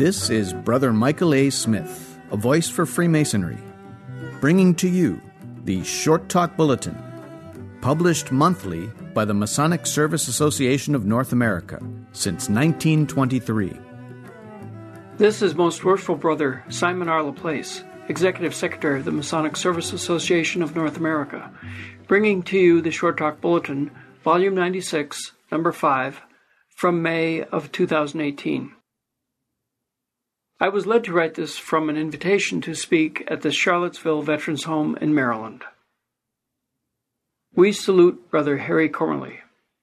This is Brother Michael A. Smith, a voice for Freemasonry, bringing to you the Short Talk Bulletin, published monthly by the Masonic Service Association of North America since 1923. This is Most Worshipful Brother Simon R. Laplace, Executive Secretary of the Masonic Service Association of North America, bringing to you the Short Talk Bulletin, Volume 96, Number 5, from May of 2018. I was led to write this from an invitation to speak at the Charlottesville Veterans Home in Maryland. We salute Brother Harry Cormally.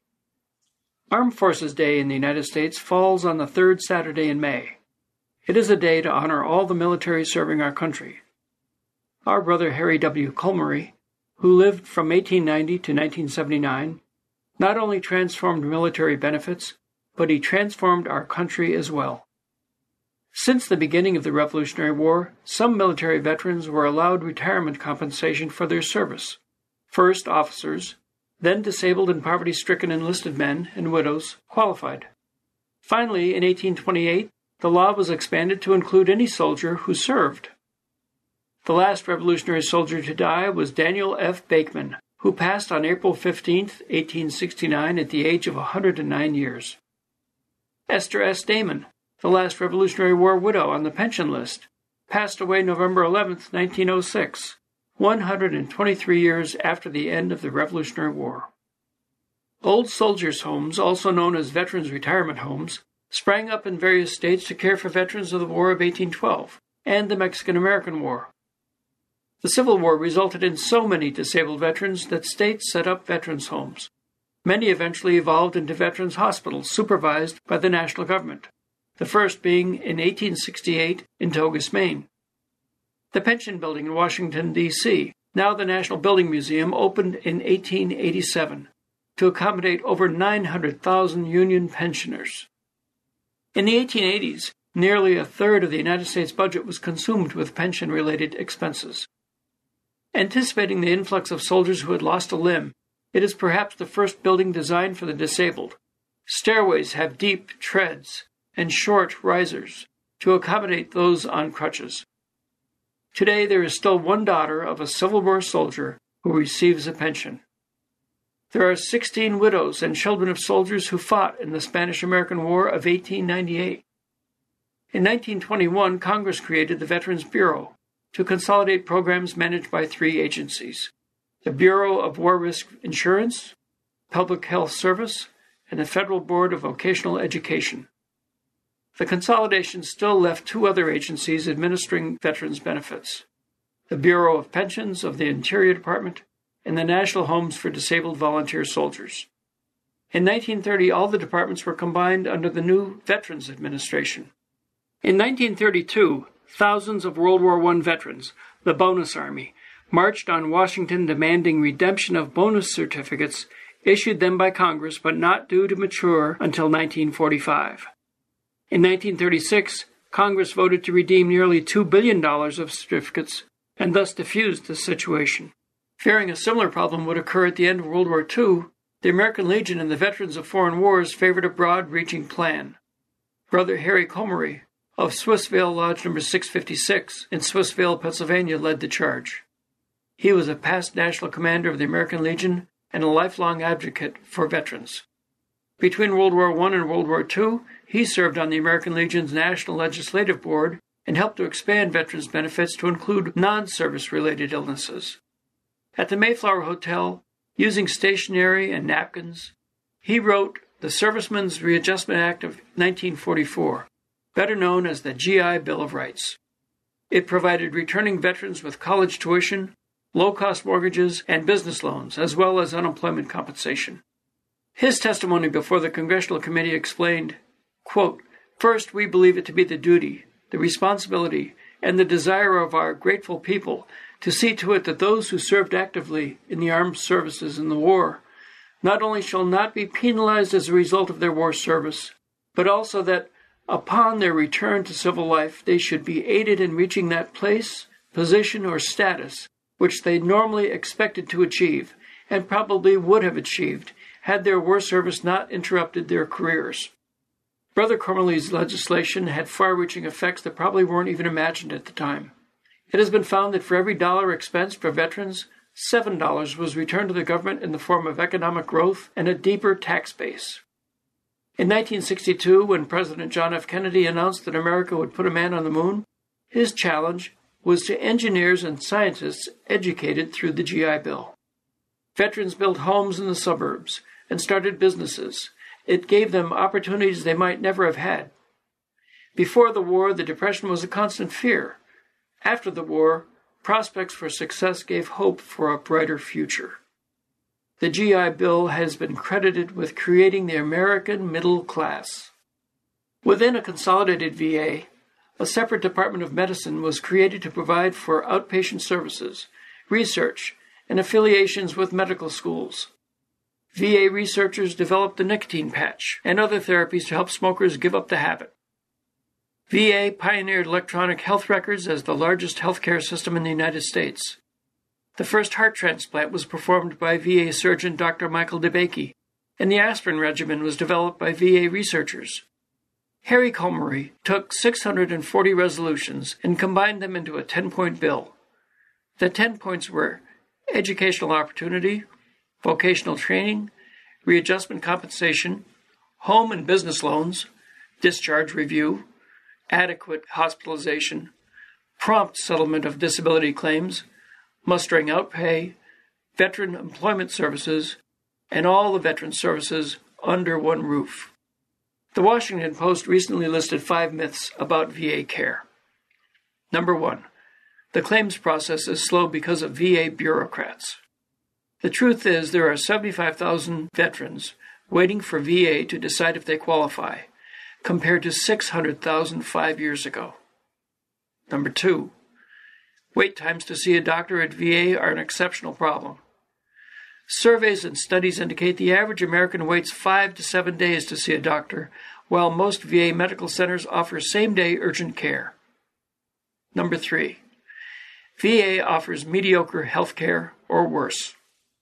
Armed Forces Day in the United States falls on the third Saturday in May. It is a day to honor all the military serving our country. Our brother Harry W. Cormally, who lived from 1890 to 1979, not only transformed military benefits, but he transformed our country as well. Since the beginning of the Revolutionary War, some military veterans were allowed retirement compensation for their service. First officers, then disabled and poverty-stricken enlisted men and widows qualified. Finally, in 1828, the law was expanded to include any soldier who served. The last revolutionary soldier to die was Daniel F. Bakeman, who passed on April 15, 1869, at the age of 109 years. Esther S. Damon, the last Revolutionary War widow on the pension list, passed away November 11, 1906, 123 years after the end of the Revolutionary War. Old soldiers' homes, also known as veterans' retirement homes, sprang up in various states to care for veterans of the War of 1812 and the Mexican-American War. The Civil War resulted in so many disabled veterans that states set up veterans' homes. Many eventually evolved into veterans' hospitals supervised by the national government, the first being in 1868 in Togus, Maine. The Pension Building in Washington, D.C., now the National Building Museum, opened in 1887 to accommodate over 900,000 Union pensioners. In the 1880s, nearly a third of the United States budget was consumed with pension-related expenses. Anticipating the influx of soldiers who had lost a limb, it is perhaps the first building designed for the disabled. Stairways have deep treads and short risers to accommodate those on crutches. Today there is still one daughter of a Civil War soldier who receives a pension. There are 16 widows and children of soldiers who fought in the Spanish-American War of 1898. In 1921, Congress created the Veterans Bureau to consolidate programs managed by 3 agencies: the Bureau of War Risk Insurance, Public Health Service, and the Federal Board of Vocational Education. The consolidation still left 2 other agencies administering veterans' benefits: the Bureau of Pensions of the Interior Department and the National Homes for Disabled Volunteer Soldiers. In 1930, all the departments were combined under the new Veterans Administration. In 1932, thousands of World War I veterans, the Bonus Army, marched on Washington demanding redemption of bonus certificates issued them by Congress but not due to mature until 1945. In 1936, Congress voted to redeem nearly $2 billion of certificates and thus diffused the situation. Fearing a similar problem would occur at the end of World War II, the American Legion and the veterans of foreign wars favored a broad-reaching plan. Brother Harry Cormally of Swissvale Lodge No. 656 in Swissvale, Pennsylvania, led the charge. He was a past national commander of the American Legion and a lifelong advocate for veterans. Between World War I and World War II, he served on the American Legion's National Legislative Board and helped to expand veterans' benefits to include non-service-related illnesses. At the Mayflower Hotel, using stationery and napkins, he wrote the Servicemen's Readjustment Act of 1944, better known as the GI Bill of Rights. It provided returning veterans with college tuition, low-cost mortgages, and business loans, as well as unemployment compensation. His testimony before the Congressional Committee explained, quote, "First, we believe it to be the duty, the responsibility, and the desire of our grateful people to see to it that those who served actively in the armed services in the war not only shall not be penalized as a result of their war service, but also that upon their return to civil life they should be aided in reaching that place, position, or status which they normally expected to achieve and probably would have achieved had their war service not interrupted their careers." Brother Cormley's legislation had far-reaching effects that probably weren't even imagined at the time. It has been found that for every dollar expensed for veterans, $7 was returned to the government in the form of economic growth and a deeper tax base. In 1962, when President John F. Kennedy announced that America would put a man on the moon, his challenge was to engineers and scientists educated through the GI Bill. Veterans built homes in the suburbs and started businesses. It gave them opportunities they might never have had. Before the war, the Depression was a constant fear. After the war, prospects for success gave hope for a brighter future. The GI Bill has been credited with creating the American middle class. Within a consolidated VA, a separate Department of Medicine was created to provide for outpatient services, research, and affiliations with medical schools. VA researchers developed the nicotine patch and other therapies to help smokers give up the habit. VA pioneered electronic health records as the largest healthcare system in the United States. The first heart transplant was performed by VA surgeon Dr. Michael DeBakey, and the aspirin regimen was developed by VA researchers. Harry Comrie took 640 resolutions and combined them into a 10-point bill. The 10 points were educational opportunity, vocational training, readjustment compensation, home and business loans, discharge review, adequate hospitalization, prompt settlement of disability claims, mustering out pay, veteran employment services, and all the veteran services under one roof. The Washington Post recently listed 5 myths about VA care. Number 1. The claims process is slow because of VA bureaucrats. The truth is there are 75,000 veterans waiting for VA to decide if they qualify, compared to 600,000 5 years ago. Number 2. Wait times to see a doctor at VA are an exceptional problem. Surveys and studies indicate the average American waits 5 to 7 days to see a doctor, while most VA medical centers offer same-day urgent care. Number 3. VA offers mediocre health care or worse.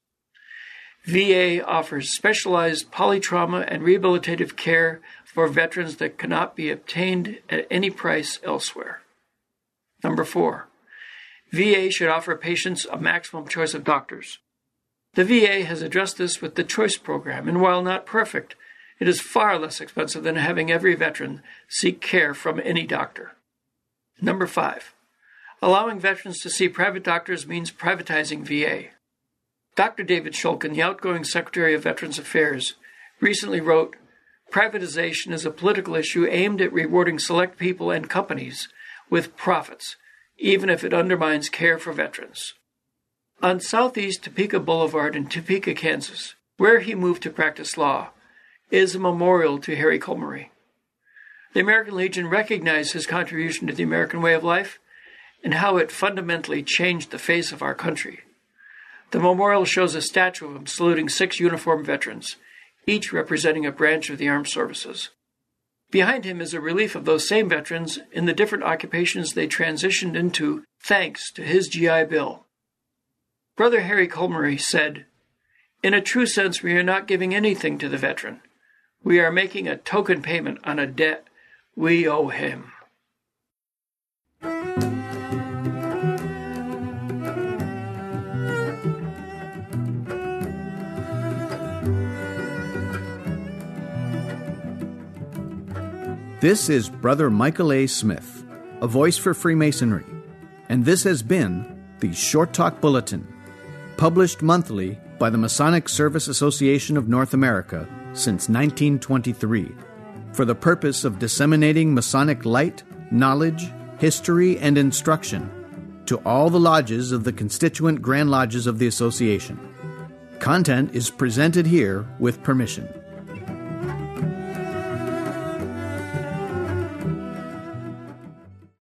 VA offers specialized polytrauma and rehabilitative care for veterans that cannot be obtained at any price elsewhere. Number 4. VA should offer patients a maximum choice of doctors. The VA has addressed this with the Choice Program, and while not perfect, it is far less expensive than having every veteran seek care from any doctor. Number 5. Allowing veterans to see private doctors means privatizing VA. Dr. David Shulkin, the outgoing Secretary of Veterans Affairs, recently wrote, "Privatization is a political issue aimed at rewarding select people and companies with profits, even if it undermines care for veterans." On Southeast Topeka Boulevard in Topeka, Kansas, where he moved to practice law, is a memorial to Harry Comrie. The American Legion recognized his contribution to the American way of life and how it fundamentally changed the face of our country. The memorial shows a statue of him saluting 6 uniformed veterans, each representing a branch of the armed services. Behind him is a relief of those same veterans in the different occupations they transitioned into thanks to his GI Bill. Brother Harry Comrie said, "In a true sense, we are not giving anything to the veteran. We are making a token payment on a debt we owe him." This is Brother Michael A. Smith, a voice for Freemasonry, and this has been the Short Talk Bulletin, published monthly by the Masonic Service Association of North America since 1923, for the purpose of disseminating Masonic light, knowledge, history, and instruction to all the lodges of the constituent Grand Lodges of the Association. Content is presented here with permission.